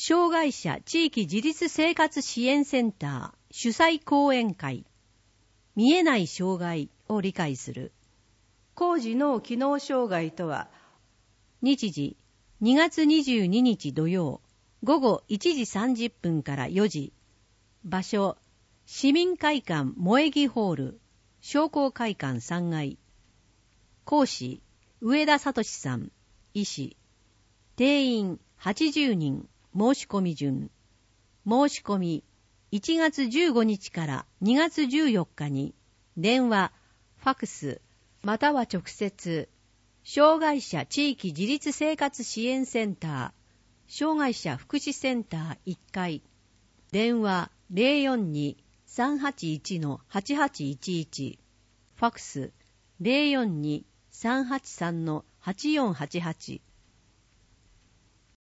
障害者地域自立生活支援センター主催講演会。見えない障害を理解する。 高次脳機能障害とは、 日時2月22日土曜午後1時30分から4時。場所市民会館萌木ホール商工会館3階。講師上田聡さん医師。定員80人。申し込み順。申し込み1月15日から2月14日に電話、ファクスまたは直接障害者地域自立生活支援センター障害者福祉センター1階電話 042-381-8811 ファクス 042-383-8488